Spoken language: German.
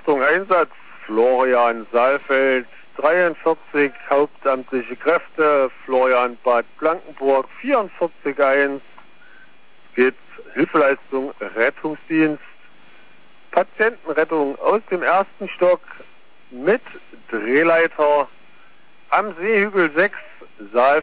Achtung, Einsatz, Florian Saalfeld, 43 hauptamtliche Kräfte, Florian Bad Blankenburg, 44-1, geht Hilfeleistung, Rettungsdienst, Patientenrettung aus dem ersten Stock mit Drehleiter am Seehügel 6, Saal